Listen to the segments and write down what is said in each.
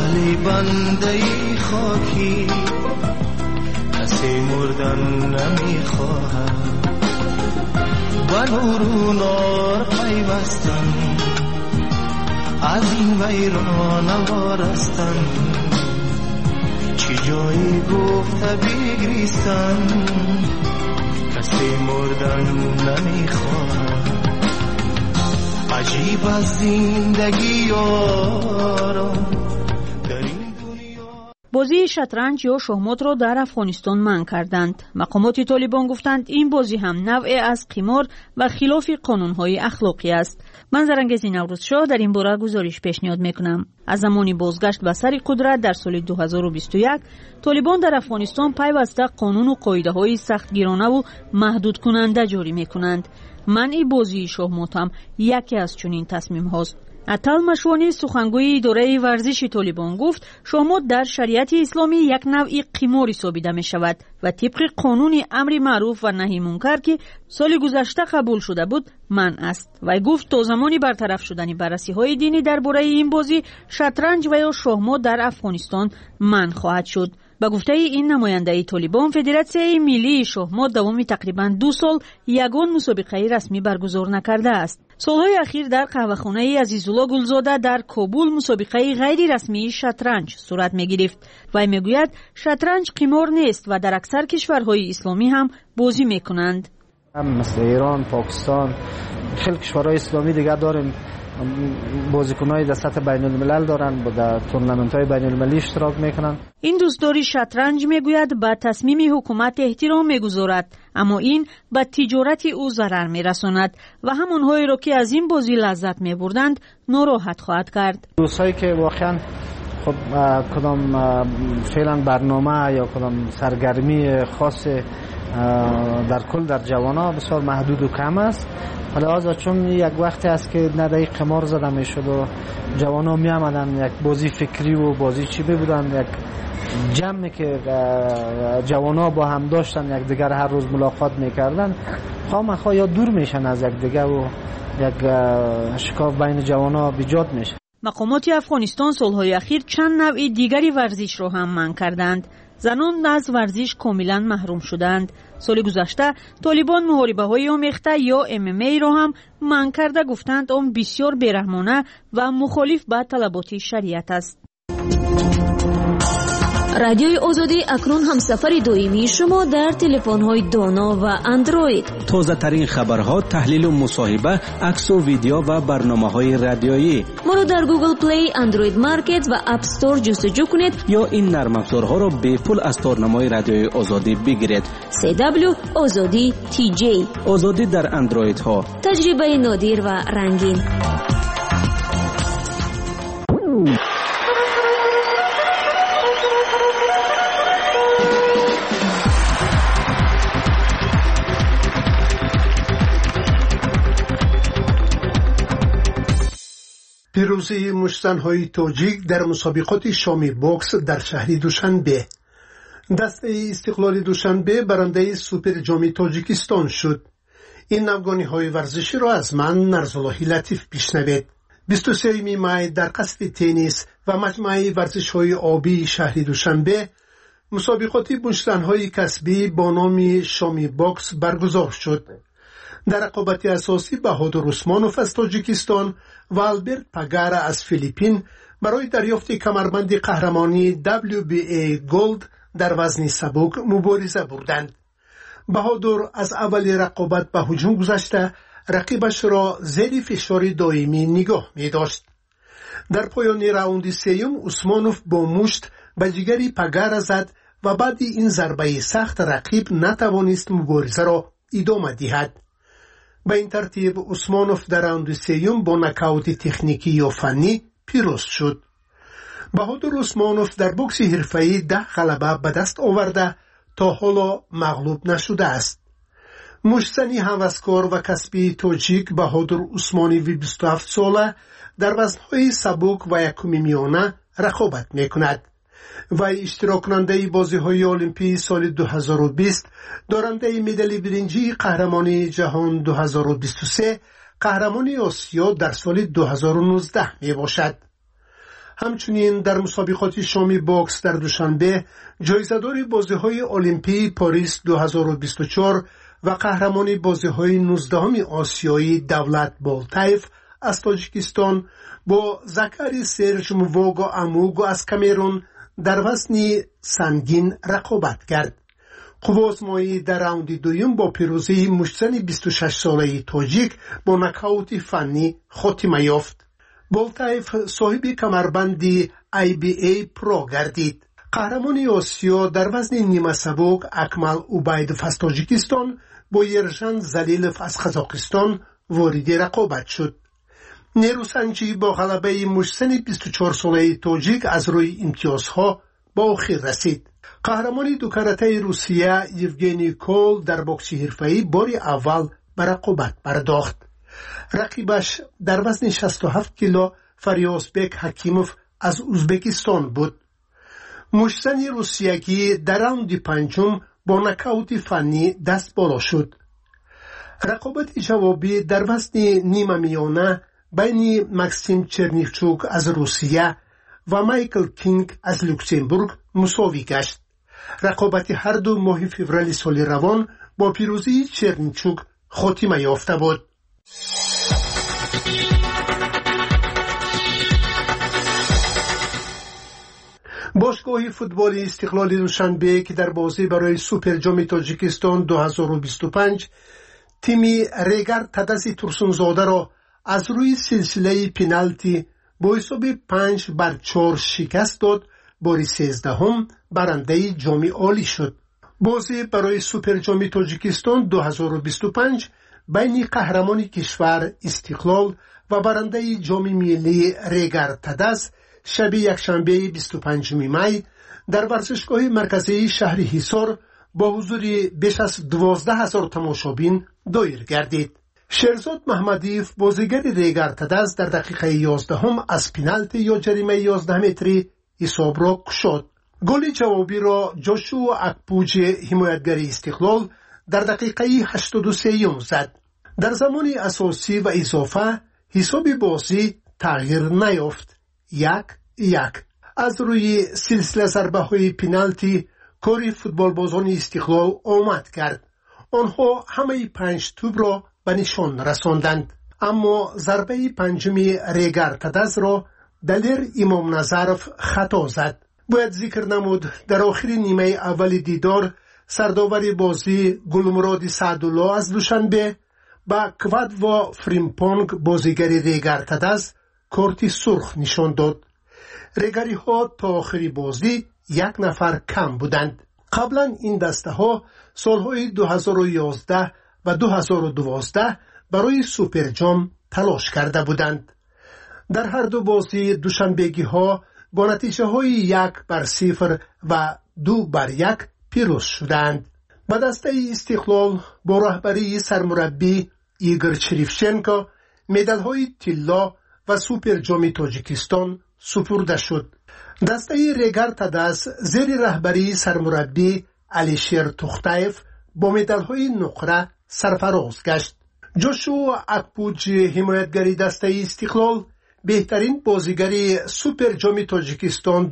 ولی بنده خاکی کسی مردن نمیخواهد و نور و نار پیوستن از این ویران وارستن چی جایی گفته بگریستن کسی مردن نمیخواهد عجیب از زندگی یارم در این دنیا. بازی شطرنج یا شахمات را در افغانستان منع کردند. مقامات طالبان گفتند این بازی هم نوعی از قمار و خلاف قانونهای اخلاقی است. من زرنگز نوروز شاه در این باره گزارش پیشنهاد میکنم. از زمانی بازگشت به سر قدرت در سال 2021 طالبان در افغانستان پیوسته قانون و قاعده های سختگیرانه و محدود کننده جاری میکنند. منع بازی شахمات هم یکی از چنین تصمیم هاست. عطل مشوانی سخنگوی اداره ورزش طالبان گفت شахمات در شریعت اسلامی یک نوعی قمار حسابیده می شود و طبق قانون امر معروف و نهی منکر که سال گذشته قبول شده بود منع است. و گفت تا زمانی برطرف شدن بررسی های دینی درباره این بازی شطرنج و یا شахمات در افغانستان منع خواهد شد. با گفته این نماینده طالبان فدراسیون ملی شахمات دوام تقریبا 2 سال یگان مسابقه رسمی برگزار نکرده است. سالهای اخیر در قهوه‌خانه عزیزالله گلزاده در کابل مسابقه غیر رسمی شطرنج صورت می‌گرفت و میگوید شطرنج قمار نیست و در اکثر کشورهای اسلامی هم بازی می‌کنند. مثل ایران، پاکستان، خیلی کشورهای اسلامی دیگه داریم بازیکن‌های در سطح بین‌الملل دارن و در تورنمنت‌های بین‌المللی اشتراک میکنن. این دوستداری شطرنج میگوید به تصمیم حکومت احترام میگذارد اما این به تجارت او ضرر میرساند و همانهایی را که از این بازی لذت میبردند ناراحت خواهد کرد. دوستایی که واقعا خب کدام فعلا برنامه یا کدام سرگرمی خاص در کل در جوانا بسیار محدود و کم است. حالا از چون یک وقتی است که ندای قمار زده میشد و جوانا می آمدن یک بازی فکری و بازی چی بودن، یک جمعی که جوانا با هم داشتن یک دیگر هر روز ملاقات میکردن خامخا یا دور میشن از یک دیگر و یک شکاف بین جوانا ایجاد میشه. مقامات افغانستان سالهای اخیر چند نوع دیگری ورزش را هم منع کردند. زنان از ورزش کاملا محروم شدند. سال گذشته طالبان محاربه های آمیخته یا MMA را هم منع کرده گفتند آن بسیار بیرحمانه و مخالف با طلبات شریعت است. رادیوی آزادی اکنون هم سفر دائمی شما در تلفن‌های دانا و اندروید. تازه ترین خبرها، تحلیل و مصاحبه، عکس و ویدیو و برنامه‌های رادیویی. ما را در گوگل پلی، اندروید مارکت و اپ استور جستجو کنید یا این نرم افزارها را به پول از تارنمای رادیوی آزادی بگیرید. CW آزادی TJ. آزادی در اندروید ها. تجربه نادر و رنگین. پیروزی مشت‌زن‌های تاجیک در مسابقات شامی بوکس در شهر دوشنبه. دسته استقلال دوشنبه برنده سوپر جام تاجیکستان شد. این نوگانی‌های ورزشی را از من نرزاللهی لطیف بشنوید. 23 می در قصر تنیس و مجمع ورزش‌های آبی شهر دوشنبه مسابقات مشت‌زن‌های کسبی با نام شامی بوکس برگزار شد. در رقابت اساسی بهادر عثمانوف از تاجیکستان و آلبرت پاگارا از فیلیپین برای دریافت کمربند قهرمانی WBA گلد در وزن سبک مبارزه بردند. بهادر از اول رقابت به هجوم گذشته رقیبش را زیر فشار دائمی نگاه می داشت. در پایان راوند سوم عثمانوف با مشت به جگر پاگارا زد و بعد این ضربه سخت رقیب نتوانست مبارزه را ادامه دهد. به این ترتیب عثمانوف در راوند سوم با نکاوت تکنیکی یا فنی پیروز شد. بهادر عثمانوف در بوکس حرفه‌ای 10 غلبه به دست آورده تا حالا مغلوب نشده است. مشت‌زنی هوسکار و کسبی تاجیک بهادر عثمانی 27 ساله در وزن‌های سبک و یکم میانه رقابت می‌کند. وی اشتراک کننده بازی‌های المپی سال 2020، دارنده مدال برنجی قهرمانی جهان 2023، قهرمانی آسیا در سال 2019 می باشد. همچنین در مسابقات شامی بوکس در دوشنبه جایزه‌دار بازی‌های المپی پاریس 2024 و قهرمان بازی‌های 19 آسیایی دولت بولتایف از تاجیکستان با زکری سرج موواگو اموگو از کامرون در وزن سنگین رقابت کرد. قوازمایی در راوند دوم با پیروزی مشتزن 26 ساله تاجیک با نکاوت فنی خاتمه یافت. بولتایف صاحب کمربند IBA پرو گردید. قهرمان آسیا در وزن نیمه سبک اکمل اوبایدوف از تاجیکستان با یرژن زلیلوف از قزاقستان وارد رقابت شد. نیروسنجی با غلبه مشتزن 24 ساله تاجیک از روی امتیازها با آخر رسید. قهرمان دو کاراته روسیه یوگنی کول در بوکس حرفه‌ای بار اول به رقابت پرداخت. رقیبش در وزن 67 کیلو فریازبک حکیموف از ازبکستان بود. مشتزن روسیگی در راوند پنجم با نکاوت فنی دست بالا شد. رقابت جوابی در وزن نیمه میانه بین ماکسیم چرنیفچوک از روسیه و مایکل کینگ از لوکزامبورگ مساوی گشت. رقابت هر دو ماه فوریه سال روان با پیروزی چرنیفچوک خاتمه یافته بود. باشگاه فوتبال استقلال دوشنبه که در بازی برای سوپر جام تاجیکستان 2025 تیم ریگر تدسی ترسونزاده را از روی سلسله پنالتی با حساب 5-4 شکست داد. باری 13 برنده جام عالی شد. بازی برای سوپر جام تاجیکستان 2025 بین قهرمان کشور استقلال و برنده جام ملی ریگر تدس شب یکشنبه 25 می در ورزشگاه مرکزی شهر حصار با حضور بیش از 12,000 تماشابین دایر گردید. شیرزاد محمدیف بازیگر ریگر تدس در دقیقه 11 از پنالتی یا جریمه 11 متری حساب را کشاد. گل جوابی را جوشوا اکپوچ حمایتگر استقلال در دقیقه 83 زد. در زمان اساسی و اضافه حساب بازی تغییر نیافت. 1-1. از روی سلسله ضربه های پنالتی کاری فوتبال بازان استقلال آمد کرد. آنها همه 5 توپ را به نشان رساندند، اما ضربه پنجمی ریگر تدز را دلیر امام نظرف خطا زد. باید ذکر نمود در آخر نیمه اول دیدار سرداور بازی گلمراد سعدالله از دوشنبه با کواد و فریمپونگ بازیگر ریگر تدز کارت سرخ نشان داد. ریگری ها تا آخری بازی 1 نفر کم بودند. قبلا این دسته ها سالهای 2011 و 2012 برای سوپر جام تلاش کرده بودند. در هر دو بازی دوشنبگی ها با نتیجه های 1-0 و 2-1 پیروز شدند. با دسته استقلال با رهبری سرمربی ایگور چریفچنکو مدال های طلا و سوپر جام تاجیکستان سپرده شد. دسته ریگر تدس زیر رهبری سرمربی علیشیر توختایف با مدال های نقره سرفراز گشت. جوشوا اکپوچ حمایتگری دسته استقلال بهترین بازیگری سوپر جام تاجیکستان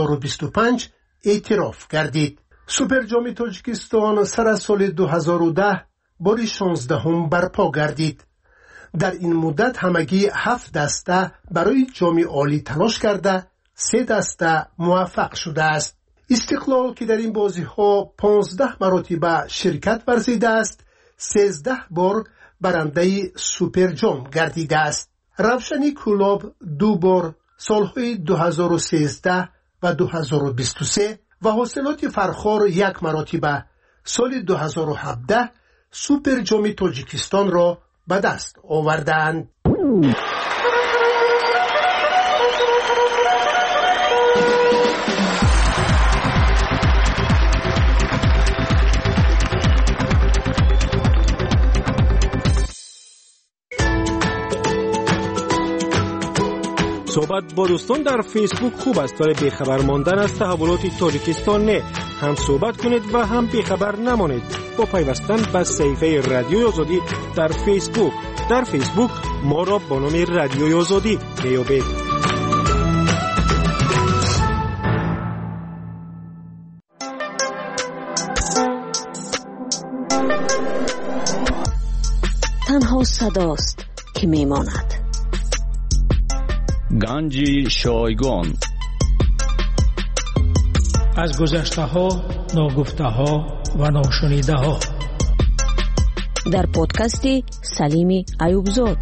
2025 اعتراف گردید. سوپر جام تاجیکستان سر از سال 2010 باری 16 برپا گردید. در این مدت همگی 7 دسته برای جام عالی تلاش کرده، 3 دسته موفق شده است. استقلال که در این بازی ها 15 مرتبه شرکت ورزیده است، 13 بار برنده سوپر جام گردیده است. روشنی کلوب 2 بار سالهای 2013 و 2023 و حاصلات فرخار 1 مرتبه سال 2017 سوپر جام تاجیکستان را به دست آوردند. صحبت با دوستان در فیسبوک خوب است، ولی بیخبر ماندن از تحولات تاجیکستان نه. هم صحبت کنید و هم بیخبر نمانید با پیوستن به صفحه رادیوی آزادی در فیسبوک. در فیسبوک ما را با نام رادیوی آزادی بیابید. صداست که میماند. گنج شایگان. از گذشته ها، ناگفته ها و ناشنیده ها. در پادکستی سلیم ایوبزاد.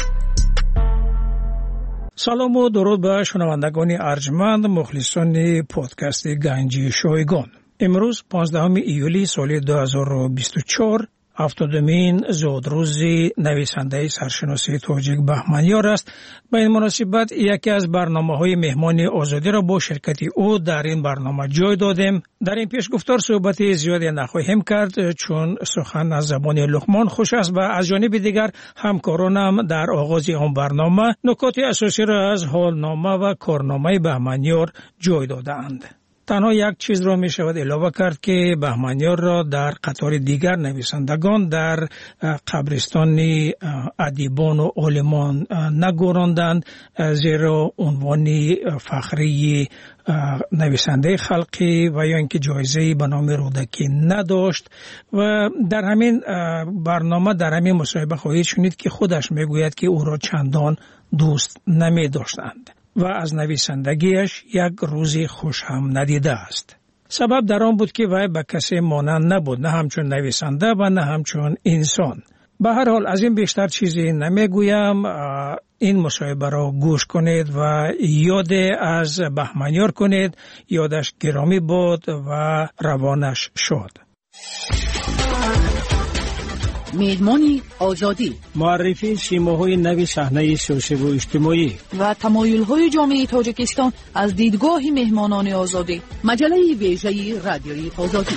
سلام و درود به شنوندگان ارجمند مخلصان پادکست گنج شایگان. امروز 15 ایولی سال 2024 هفتادمین زودروز نویسنده سرشناسی تاجیک بهمنیار است. به این مناسبت یکی از برنامه‌های مهمان آزادی را با شرکت او در این برنامه جای دادیم. در این پیشگفتار صحبت زیادی نخواهیم کرد چون سخن از زبان لقمان خوش است و از جانب دیگر همکارانم در آغاز آن برنامه نکات اساسی را از حالنامه و کارنامه بهمنیار جای دادند. تنها یک چیز را می شود علاوه کرد که بهمنیار را در قطار دیگر نویسندگان در قبرستان ادیبان و عالمان نگذاردند، زیرا عنوان فخری نویسنده خلقی و یا اینکه جایزه به نام رودکی نداشت. و در همین برنامه در همین مصاحبه خواهید شنید که خودش میگوید که او را چندان دوست نمی داشتند و از نویسندگیش یک روزی خوش هم ندیده است. سبب در آن بود که وی به کسی مانند نبود، نه همچون نویسنده و نه همچون انسان. به هر حال از این بیشتر چیزی نمیگویم. این مصاحبه را گوش کنید و یاد از بهمنیار کنید. یادش گرامی بود و روانش شاد. میدمانی آزادی، معرفی شیماهای نوی صحنه سیاسی و اجتماعی و تمایل‌های جامعه تاجیکستان از دیدگاه مهمانان آزادی. مجله ویژه رادیویی آزادی.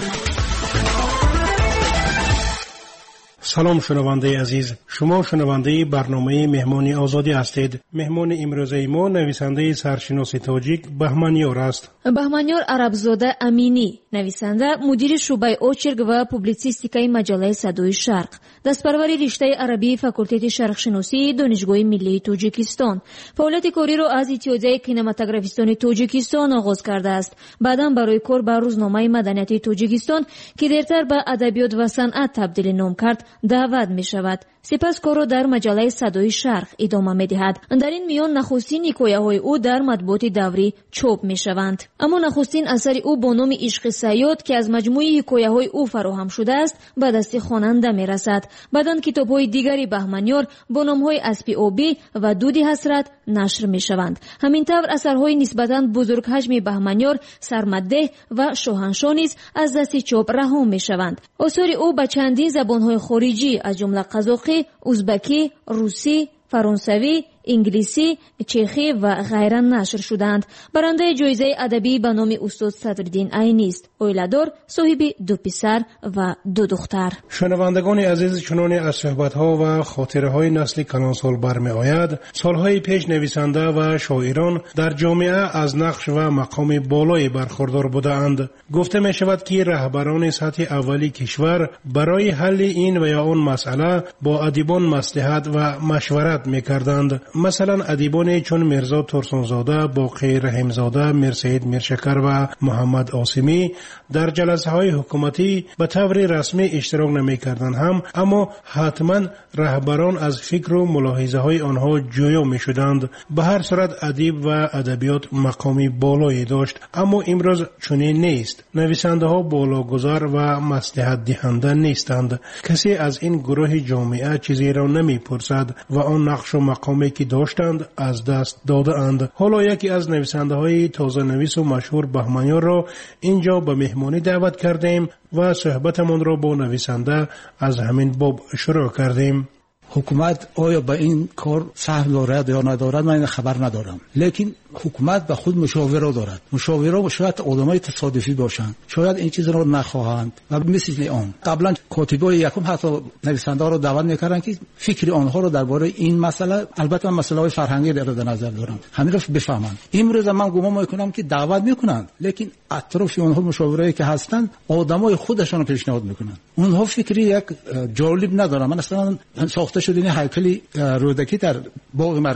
سلام شنونده عزیز، شما شنونده برنامه مهمانی آزادی هستید. مهمان امروزه ما نویسنده سرشناسی تاجیک بهمنیار است. بهمنیار عربزاده امینی، نویسنده، مدیر شعبه اوچرگ و پوبلیسیستیکای مجله صدای شرق، دستپرور رشته عربی فاکولته شرق شناسی دانشگاه ملی تاجیکستان. فعالیت کاری را از اتحادیه کینماتوگرافیستان تاجیکستان آغاز کرده است. بعداً برای کار به روزنامه مدنیت تاجیکستان که دیرتر به ادبیات و صنعت تبدیل نام کرد دعوت می شود. سپس کار را در مجله صدای شرق ادامه می دهد. در این میان نخستین حکایه‌های او در مطبوعات دوری چاپ می شوند. اما نخستین اثر او با نام عشق صیاد که از مجموعه حکایه‌های او فراهم شده است به دست خواننده می رسد. بعداً کتاب‌های دیگری بهمنیار با نام‌های اسبی آبی و دودی حسرت نشر می شوند. همینطور اثرهای نسبتاً بزرگ حجم بهمنیار سرمده و شاهنشاه نیز از دست چاپ رها می شوند. آثار او به چندین زبان‌های خارجی از جمله قزاقی، ازبکی، روسی، فرانسوی، انگلیسی، چخی و غیره نشر شدند. برنده جایزه ادبی به نام استاد صدرالدین عینی است. اویله‌دار، صاحب 2 پسر و 2 دختر. شنوندگان عزیز، چنان از صحبت‌ها و خاطره‌های نسل کلانسال برمی‌آید، سال‌های پیش نویسنده و شاعران در جامعه از نقش و مقام بالایی برخوردار بودند. گفته می‌شود که رهبران سطح اولی کشور برای حل این و یا آن مسئله با ادیبان مصلحت و مشورت می‌کردند. مثلا ادیبان چون میرزا ترسونزاده، باقی رحیمزاده، میرسید میرشکر و محمد عاصمی در جلسه های حکومتی به طور رسمی اشتراک نمی کردن هم، اما حتما رهبران از فکر و ملاحظه های آنها جویا می شدند. به هر صورت ادیب و ادبیات مقامی بالایی داشت، اما امروز چنین نیست. نویسنده ها بالاگذار و مصلحت دهنده نیستند. کسی از این گروه جامعه چیزی را نمی پرسد و آن نقش و مقامی که داشتند از دست داده اند. حالا یکی از نویسنده های تازه نویس و مشهور بهمنیار را اینجا به مهمانی دعوت کردیم و صحبتمان را با نویسنده از همین باب شروع کردیم. حکومت آیا به این کار سهم دارد یا ندارد من خبر ندارم، لیکن حکومت به خود مشاوره دارد. مشاوره شاید آدمای تصادفی باشند، شاید این چیز را نخواهند و مثل آن قبلا کاتبای یکم حتی نویسنده را دعوت میکردند که فکر آنها را درباره این مسئله، البته من مسئله فرهنگی در نظر دارم، همین را بفهمند. امروز من گمان میکنم که دعوت میکنند، لیکن اطراف آنها مشاوره‌ای که هستند آدمای خودشان را پیشنهاد میکنند. اونها فکری یک جالب ندارن. من اصلا ساخته شده این هیکل رودکی در باغ مرکزی،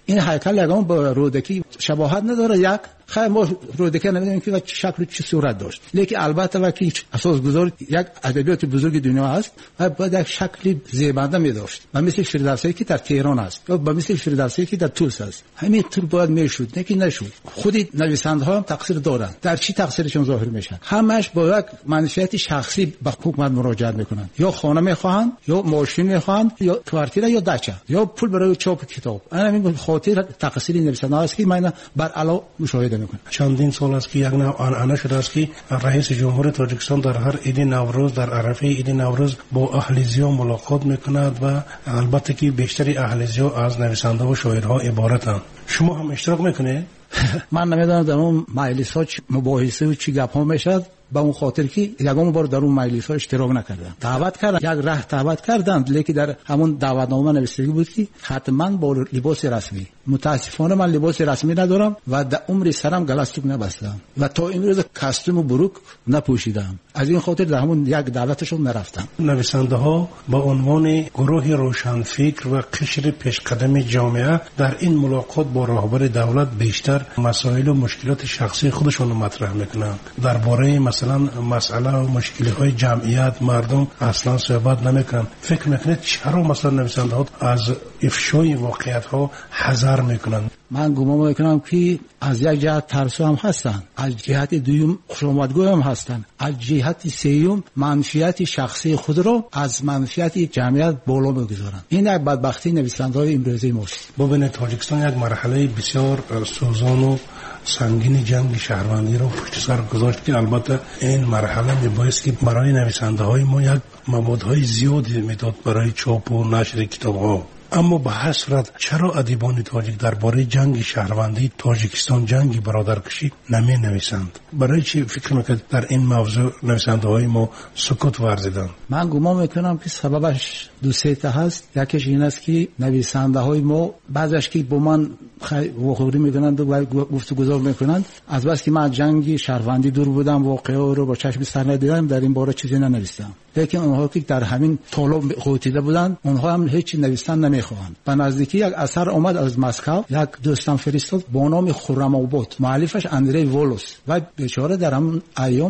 این هیکل یگان با رودکی شباهت نداره. یک خیلی ما رودکی نمیدونیم که چه شکل چه صورت داشت، لیکن البته وقتی اساسگذار یک ادبیات بزرگ دنیا است و باید یک شکل زیبنده می داشت و مثل فردوسی که در تهران است یا مثل فردوسی که در طوس است. همین طور باید میشد، نه که نشد. خود نویسنده‌ها هم تقصیر دارند. در چی تقصیرشون ظاهر میشه؟ همش با یک منفعت شخصی به حکومت مراجعه میکنند. یا خانه میخواهند، یا ماشین میخواهند، یا کوارتیر، یا دچه، یا پول برای چاپ کتاب. همین خاطر تقصیر نویسنده‌ها است که من بر علا مشاهده میکنم. چندین سال است که یک نوع آنعنه شده است که رئیس جمهور تاجیکستان در هر عید نوروز، در عرفه عید نوروز با اهلیزی‌ها ملاقات میکند و البته که بیشتر اهلیزی‌ها از نویسنده و شاعرها عبارتند. شما هم اشتراک میکنید؟ من نمیدونم در اون مجلس‌ها مباحثه و چی گپ‌ها میشد، با اون خاطر که یگام بار در اون مجلس‌ها اشتراک نکردم. دعوت کردن، یک راه دعوت کردند، لیکن در همون دعوتنامه نوشته بود که حتما با لباس رسمی. متاسفانه من لباس رسمی ندارم و در عمر سرم گلستوک نبستم و تا امروز کاستوم و بروک نپوشیدم. از این خاطر در همون یک دعوتشون نرفتم. نویسنده‌ها با عنوان گروه روشنفکر و قشر پیشقدم جامعه در این ملاقات با رهبر دولت بیشتر مسائل و مشکلات شخصی خودشون رو مطرح میکنند. درباره مثلا مسئله و مشکلات جمعیت مردم اصلا صحبت نمیکنن. فکر میکنید چرا مثلا نویسنده‌ها از افشای واقعیت‌ها حذر میکنن؟ من گمان میکنم که از یک جهت ترسو هم هستن، از جهت دوم خوشامدگو هم هستن، از جهت سوم منفعت شخصی خود رو از منفعت جمعیت بالا میگذارن. این یک بدبختی نویسنده‌های امروزی ماست. ببینید تاجیکستان یک مرحله بسیار سوزان و سنگین جنگ شهروندی رو پشت سر گذاشت که البته این مرحله میبایست که برای نویسنده‌های ما یک موادهای زیادی میداد برای چاپ و نشر کتاب‌ها. اما به هر صورت چرا ادیبان تاجیک درباره جنگ شهروندی تاجیکستان، جنگ برادرکشی نمی نویسند؟ برای چی فکر میکنید در این موضوع نویسنده‌های ما سکوت ورزیدند؟ من گمان میکنم که سببش دو سه تا هست. یکیش این است که نویسنده‌های ما بعضیش که با من واقعی میکنند و گفتگو میکنند، از بس که من جنگ شهروندی دور بودم، واقعا رو با چشم سر ندیدم، در این باره چیزی ننوشتم. لیکن اونها که در همین طالب قوتیده بودند، اونها هم هیچ نوشتن نمیخواهند. به نزدیکی یک اثر اومد از مسکو، یک دوستم فرستاد با نام خرم آباد، مؤلفش اندری وولوس و بیچاره در همون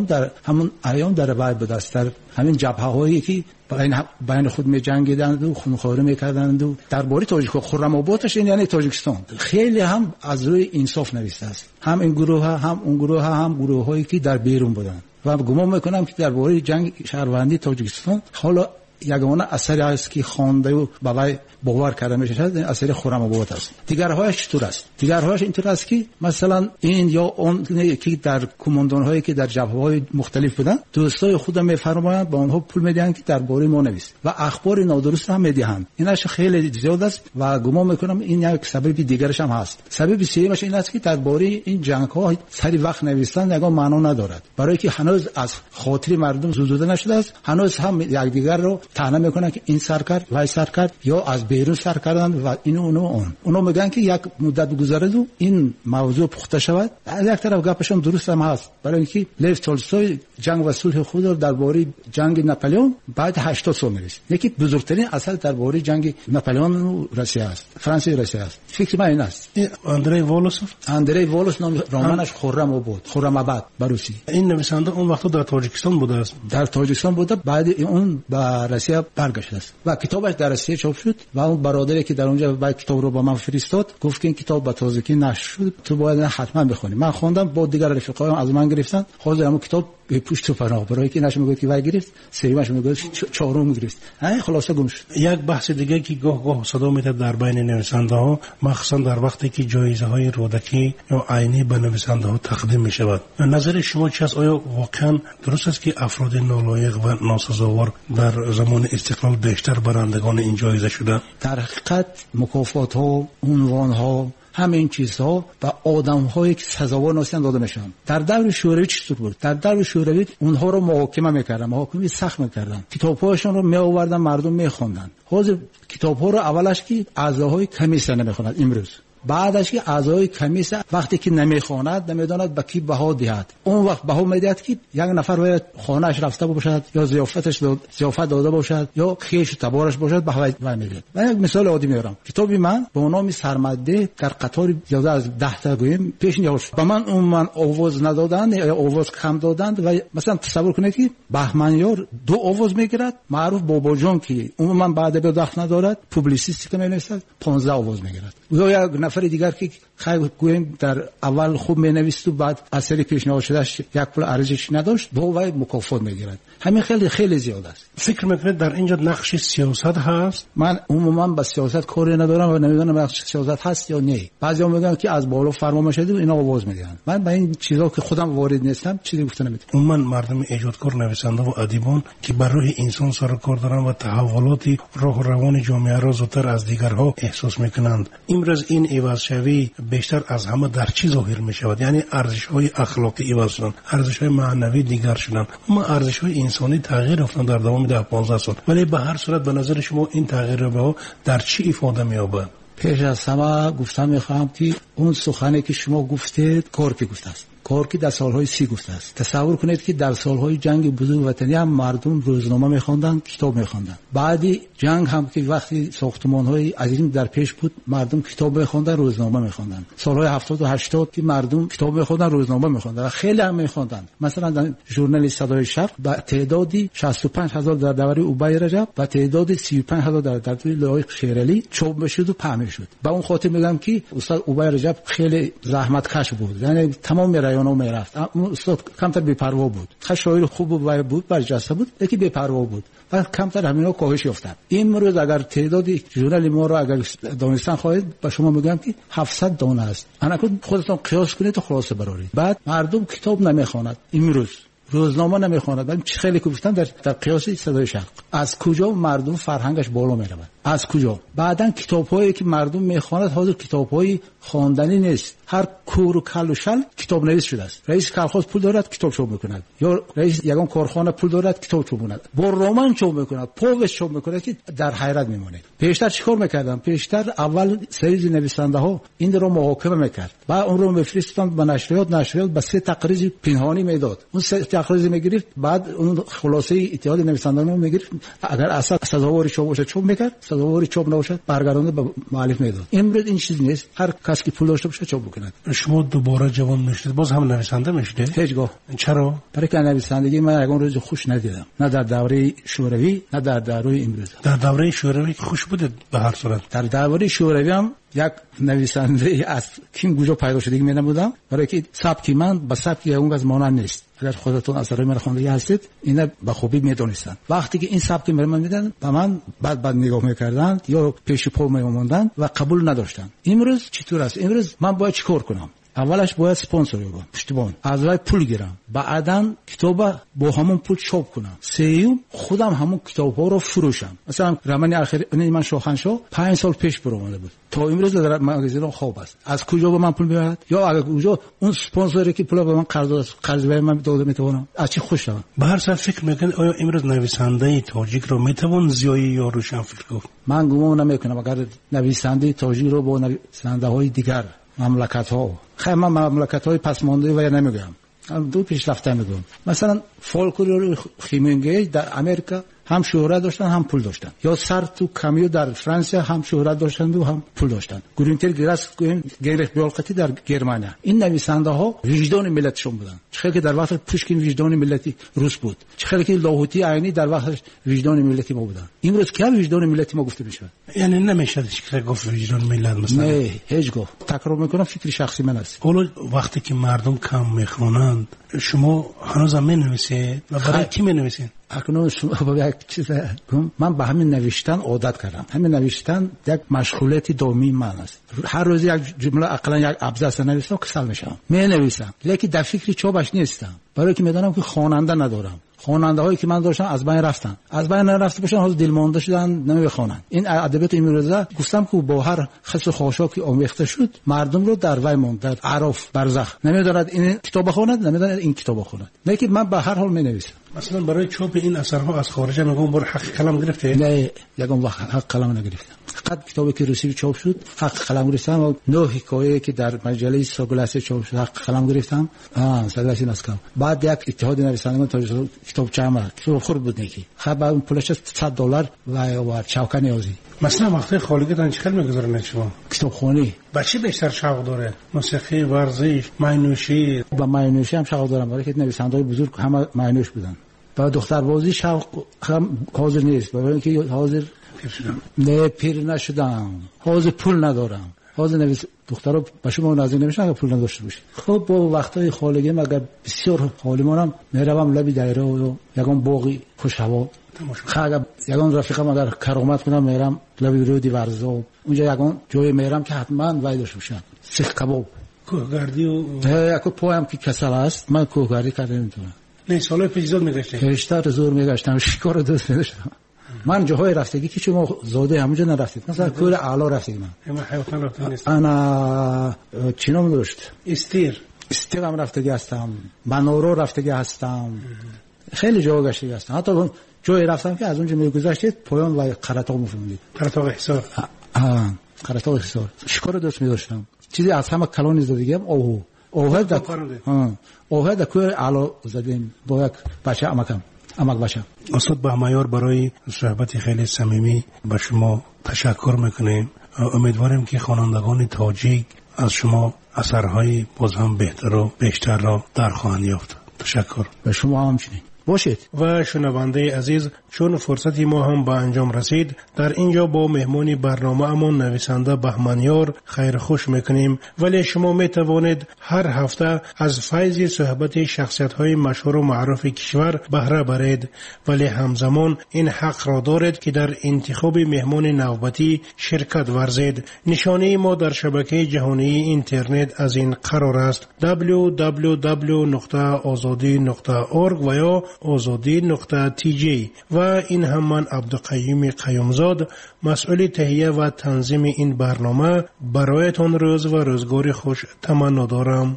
ایام در بعد به دست در همین جبهه‌هایی که بین خود می جنگیدند و خونخواری میکردند و درباره تاجیکستان خرم آبادش یعنی تاجیکستان خیلی هم از روی انصاف نوشته است. هم این گروه هم اون گروه هم گروه‌هایی که در بیرون بودند و گمان میکنم که درباره جنگ شهروندی تاجیکستان حالا یگانه اثری است که خوانده و باور کرده میشه اثر خرم آباد است. دیگرهایش چطور است؟ دیگرهایش اینطور است که مثلا این یا اون که در کماندان‌هایی که در جبهه‌های مختلف بودن دوستای خودم میفرمایند با اونها پول میدهند که درباره ما نویس و اخبار نادرست هم میدهند. اینش خیلی زیاد است و گمان میکنم این یک سبب دیگرش هم هست. سبب سومش این است که درباره این جنگ‌ها سری وقت نوشتن یگان معنا ندارد، برای که هنوز از خاطر مردم زدوده نشده است. هنوز هم یکدیگر رو طعنه میکنن که این سر کرد و سر کرد یا از بیرون سر کردن و اونو میگن که یک مدت بگذره و این موضوع پخته شود. از یک طرف گپشون درست هم هست، برای اینکه لیو تولستوی جنگ و صلح خود رو درباره جنگ ناپلئون بعد 80 سال نوشت. یکی بزرگترین اثر درباره جنگ ناپلئون و روسیه است، فرانسه و روسیه است. فکر من این است. اندری وولوس نام رمانش خرم آباد بروسی. این نویسنده اون وقت در تاجیکستان بوده است. در تاجیکستان بوده، بعد اون به روسیه برگشته است و کتابش در روسیه چاپ شد و اون برادری که در اونجا بعد کتاب رو با من فرستاد گفت که این کتاب به تازگی نشر شد، تو باید حتما بخونی. من خوندم، با دیگر رفیقایم از من گرفتن، حاضر همون کتاب به پشت و پناه، برای که نشه میگه که وای گرفت، سومش میگه چهارم گرفت. خلاصه گم شد. یک بحث دیگه که گاه صدا میاد در بین نویسنده‌ها، مخصوصا در وقتی که جایزه‌های رودکی یا عینی به نویسنده‌ها تقدیم میشود، نظر شما چی است؟ آیا واقعا درست است که افراد نالایق و ناسزاوار در زمان استقلال بیشتر برندگان این جایزه شدند؟ در حقیقت مکافات‌ها، عنوان‌ها، همین چیزها و آدم‌هایی که سزاوار نیستند داده میشن. در دور شوروی چطور بود؟ در دور شوروی اونها رو محاکمه میکردن، محاکمه سخت میکردن، کتاب‌هاشون رو میآوردن مردم میخوندن. حاضر کتاب‌ها رو اولش که اعضاهای کمیسیون نمیخونند، امروز بعدش که اعضای کمیسه وقتی که نمیخواند نمیداند به کی بها دهد، اون وقت بها میدهد که یک نفر باید خانه‌اش رفته باشد یا ضیافت داده باشد یا خیش تبارش باشد به وی میدهد. من یک مثال عادی میارم. کتابی من به نام سرمده در قطار زیاده از 10 تا گویم پیش نیاورد. به من آواز ندادند یا آواز کم دادند و مثلا تصور کنید که بهمنیار 2 آواز میگیرد، معروف بابا جان که عموما بعد به دخل ندارد، پوبلیسیستی که نمی‌نویسد 15 آواز میگیرد. یا یک نفر دیگر که خیلی گویم در اول خوب مینویسد و بعد اثری پیشنهاد شدهش یک پول ارزش نداشت، با وی مکافات میگیرد. همین خیلی زیاد است. فکر میکنید در اینجا نقش سیاست هست؟ من عموما با سیاست کاری ندارم و نمیدونم نقش سیاست هست یا نه. بعضیا میگن که از بالا فرمان شده و اینا آواز میدن. من با این چیزا که خودم وارد نیستم چیزی گفته نمیتونم. عموما مردم ایجادکار، نویسنده و ادیبان که بر روح انسان سر کار دارن و تحولات روح و روان جامعه را زودتر از دیگرها احساس میکنند. امروز این عوض‌شوی بیشتر از همه در چی ظاهر میشود؟ یعنی ارزش‌های اخلاقی عوض شدن، ارزش‌های معنوی دیگر شدن، اما ارزش‌های انسانی تغییر افتاد در دوام 10-15 سال. ولی به هر صورت به نظر شما این تغییر به در چی ifade می‌یابد؟ پیش از همه گفتم می‌خواهم که اون سخنی که شما گفتید کورکی گفته است. کورکی در سالهای 30 گفته است. تصور کنید که در سالهای جنگ بزرگ وطنی هم مردم روزنامه می‌خواندن، کتاب می‌خواندن. بعدی جنگ هم که وقتی ساختمان‌های عظیم در پیش بود، مردم کتاب می‌خواندن، روزنامه می‌خواندن. سالهای 70 و 80 که مردم کتاب می‌خواندن، روزنامه می‌خواندن و خیلی هم می‌خواندن. مثلا در ژورنال صدای شب با تعدادی 65000 در دوره اوبای رجب و تعدادی 35000 در دوره لایق شیرعلی چاپ می‌شد و پخش می‌شد. با اون خاطر میگم که استاد اوبای رجب خیلی زحمتکش بود. یعنی تمام رایانو میرفت. استاد کمتر بی‌پروا بود. شاعر خوب بود، برجسته بود، لیکن بی‌پروا بود. و کمتر همینا کاهش یافتن. امروز اگر تعداد ژورنال ما رو اگر دانستن خواهید با شما میگم که 700 دانه است. انا خودتون قیاس کنید تا خلاصه برارید. بعد مردم کتاب نمیخواند. امروز روزنامه نمیخواند. من خیلی گفتم در قیاس صدای شرق از کجا مردم فرهنگش بالا میرود؟ از کجا؟ بعدن کتاب‌هایی که مردم میخواند حاضر کتاب‌های خواندنی نیست. هر کور و کل و شل کتاب نویس شده است. رئیس کارخانه پول دارد کتاب چاپ میکند، یا رئیس یگان کارخانه پول دارد کتاب چاپ میکند، با رمان چاپ میکند، پوست چاپ میکند که در حیرت میمانید. پیشتر چیکار میکردن؟ پیشتر اول سری نویسنده ها این رو محاکمه میکرد، بعد اون رو میفرستند به نشریات به 3 تقریر پنهانی میداد. اون 3 تقریر میگرفت، بعد اون خلاصه اتحاد نویسندگان رو میگرفت، اگر اصلا سزاواری چاپ باشه چاپ میکرد، سزاواری چاپ نباشه برگردونده به مؤلف میداد. امروز این چیز نیست. هر کسی که پول داشته باشه چاپ بکنه. شما دوباره جوان میشید، باز هم نویسنده میشید؟ هیچگاه. چرا؟ برای که نویسندگی من یگان روز خوش ندیدم، نه در دوره شوروی نه در دوره امروز. در دوره شوروی خوش بود به هر صورت. در دوره شوروی هم یک نویسنده از کیم گوجا پیدا شدگی می‌نمودم، برای که سبکی من با سبکی اون از مانند نیست. اگر خودتون اثرای من خوانده هستید اینا به خوبی میدونستان. وقتی که این سبکی من میدن به من بعد نگاه میکردن یا پیش پا میموندن و قبول نداشتن. امروز چطور است؟ امروز من باید چیکار کنم؟ اولش باید اسپانسر بگم، پشتیبان، از وای پول گیرم، بعداً کتاب با همون پول چاپ کنم، سوم خودم همون کتاب‌ها رو فروشم. مثلا رمانی اخیر من شاهنشاه 5 سال پیش برآمده بود، تا امروز در مغازه خواب است. از کجا به من پول میاد؟ یا اگر کجا اون اسپانسری که پول به من قرض به من داده میتونم از چی خوش شوم؟ به هر صورت فکر میکنید آیا امروز نویسنده تاجیک رو میتوان زیایی یا روشن فکر کنه؟ من گمان نمیکنم اگر نویسنده تاجیک رو با نویسنده‌های دیگر مملکت‌ها، خیلی من مملکت‌های پسمانده و نمیگم، دو پیشرفته میگم. مثلا فولکلور خیمنگی در امریکا هم شهرت داشتن هم پول داشتن، یا سارتر و کامیو در فرانسه هم شهرت داشتند و هم پول داشتن، گرینتر گراس گینریخ بیالقتی در گرمانیا. این نویسنده ها وجدان ملتشون بودن. چه که در وقت پوشکین وجدان ملتی روس بود، چه که لاهوتی عینی در وقت وجدان ملتی ما بودن. امروز که وجدان ملتی ما گفته میشه؟ یعنی نمیشه که گفت وجدان ملت مثلا. نه هیچگاه. تکرار میکنم فکر شخصی من است. حالا وقتی که مردم کم میخوانند شما هنوز هم مینویسید و برای کی مینویسید؟ اکنون شما با یک چیز من به همین نوشتن عادت کردم. همین نوشتن یک مشغولیت دائمی من است. هر روز یک جمله اقلا یک ابزاس نویسم کسل میشم، می نویسم، لیکن در فکر چاپش نیستم، برای که میدونم که خواننده ندارم. خواننده هایی که من داشتم از بین رفتن، از بین رفته باشن، حالا دلمانده شدن نمیخوانن. این ادبیات امروزه گفتم که با هر خصل خاشاکی آمیخته شد، مردم رو در وی ماند، در عرف برزخ، نمیداند این کتاب بخواند، نمیداند این کتاب بخواند. لیکن من به هر حال مینویسم. مثلا برای چاپ این اثرها از خارج میگم بر حق کلام گرفته؟ نه، یگان وقت حق کلام نگرفتم. فقط کتابی که روسی چاپ شد حق قلم گرفتم و 9 حکایه که در مجله ساگلاسه چاپ شد حق قلم گرفتم. ساگلاسه نسکم. بعد یک اتحاد نویسندگان تا کتاب چه‌مر کتاب خورد بود نکی. خب بعد پولش $100 و چاوکا نیازی. مثلا وقتی خالقتان چقدر میگذارن شما؟ کتابخوانی. با چی بیشتر شوق داره؟ موسیقی، ورزش، معنوشی؟ با معنوشی هم شوق دارم، برای که نویسنده‌های بزرگ همه معنوش بودن. با دختربازی شوق هم حاضر نیست، برای اینکه حاضر نه پیر نشدم، حاضر پول ندارم. حاضر نویس دخترها با شما نازنین نمیشن اگه پول نداشته باشه. خب با وقتای خالگی مگر بسیار حالمونم میروم لبی دایره و یگان باقی خوش هوا خاگه یگان رفیقم اگر کرامت کنم میرم لبی رودی ورزا اونجا یگان جای میرم که حتما وای داشته باشم سیخ کباب کوهگردی و یکو پایم که کسل است من کوهگردی کردم نمیتونم. نه سالای پیش زود میگشتم فرشته زور میگشتم شکار دوست نداشتم. من جاهای رفتگی که شما زاده همونجا نرفتید، مثلا کوه اعلا رفتید. من حیوان رفتم نیست. انا چی نام داشت؟ استیر هم رفتگی هستم، منورو رفتگی هستم، خیلی جا گشتگی هستم. حتی جایی رفتم که از اونجا میگذشتید پایان و قرطاق میفهمید. قرطاق حصار. قرطاق حصار. شکار دوست می‌داشتم. چیزی از همه کلانی زدگی هم اوه در کوه اعلا زدیم با یک بچه امک باشم. استاد بهمایار برای صحبت خیلی صمیمی به شما تشکر میکنیم. امیدواریم که خوانندگان تاجیک از شما اثرهای باز هم بهتر و بیشتر را در خواهند یافت. تشکر. به شما همچنین باشید. و شنونده عزیز، چون فرصتی ما هم به انجام رسید، در اینجا با مهمانی برنامه امون نویسنده بهمنیار خیر خوش میکنیم. ولی شما میتوانید هر هفته از فیض صحبت شخصیت های مشهور و معروف کشور بهره برید، ولی همزمان این حق را دارید که در انتخاب مهمان نوبتی شرکت ورزید. نشانه ما در شبکه جهانی اینترنت از این قرار است: www.azadi.org و یا azadi.tj. و این هم من عبدالقیوم قیومزاد، مسئول تهیه و تنظیم این برنامه، برایتان روز و روزگار خوش تمنا دارم.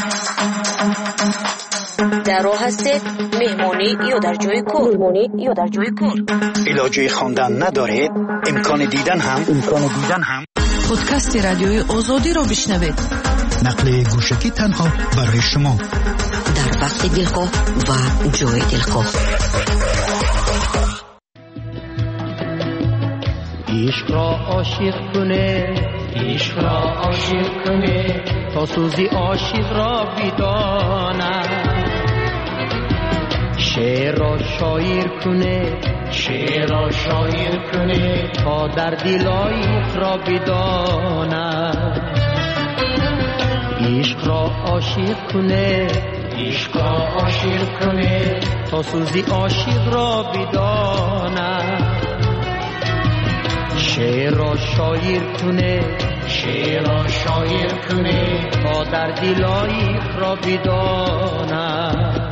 در راه هستید مهمانی یا در جای کار علاجه خواندن ندارید، امکان دیدن هم پادکست رادیوی آزادی را بشنوید. نقل گوشکی تنها برای شما در وقت دلخواه و جای دلخواه. عشق را عاشق کنه تا سوزی عاشق را بداند، شعر را شاعر کنه تا در دل عاشق را بداند. عشق را عاشق کنه تا سوزی عاشق را بداند، شعر را شاعر کنه تا در دل عاشق را بداند.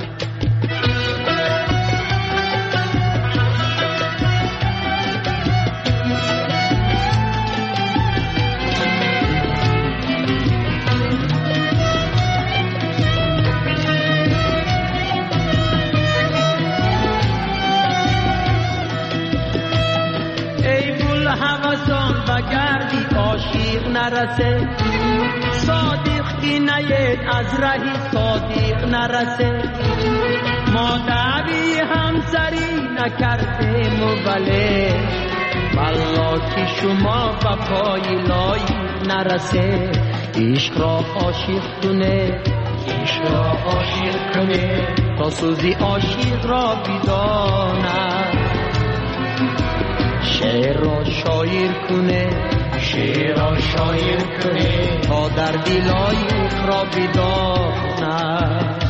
گردی عاشق نرسه، صادق کی نید از رهی صادق نرسه. ما دعوی همسری نکردیم ولی والله که شما به پای لایق نرسه. عشق را عاشق کنه تا سوزی عاشق را بداند، شعر را شاعر کنه تا در دل عاشق را بداند.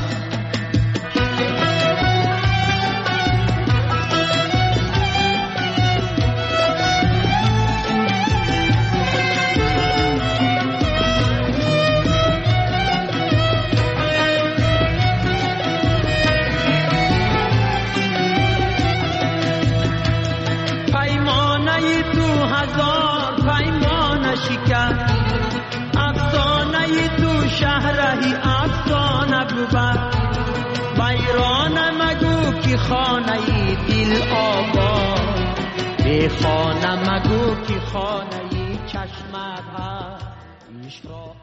افسانه تو شهرهی افسانه بود، ویرانه مگو که خانه دل آباد ای خانه مگو که خانه ی چشمت هست عشق را